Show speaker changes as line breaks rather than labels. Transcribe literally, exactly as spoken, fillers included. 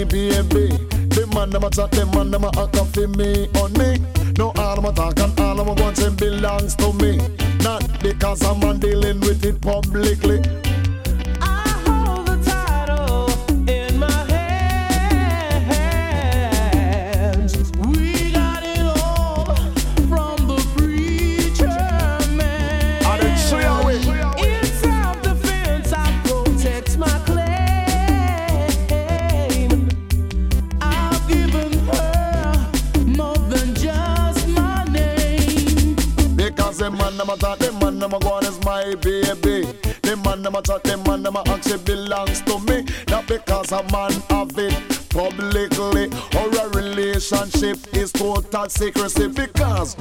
my baby. The man them a chat, the man them a act for me, honey. No all them a talk and all them a want it belongs to me. Not because I'm man dealing with it publicly. Them man them a talk, them man them a go on as my baby. Them man them a talk, them man them a act it belongs to me. Not because a man have it publicly or a relationship is total secrecy. Because